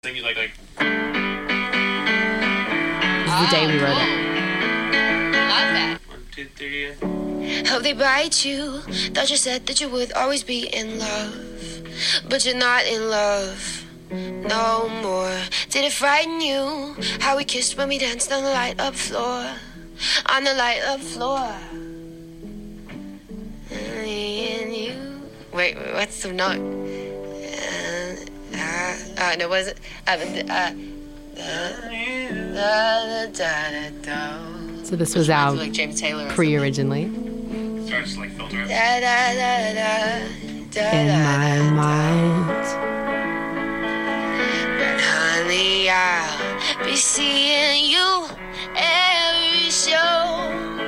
Think you like. This is the day we wrote it. Love that. 1, 2, 3. Hope they bite you. Thought you said that you would always be in love, but you're not in love no more. Did it frighten you how we kissed when we danced on the light up floor? On the light up floor. And you. Wait, what's the note? No, was it? So this was out Like James Taylor. pre-originally. Starts to like filter it. In my mind. But honey, I'll be seeing you every show.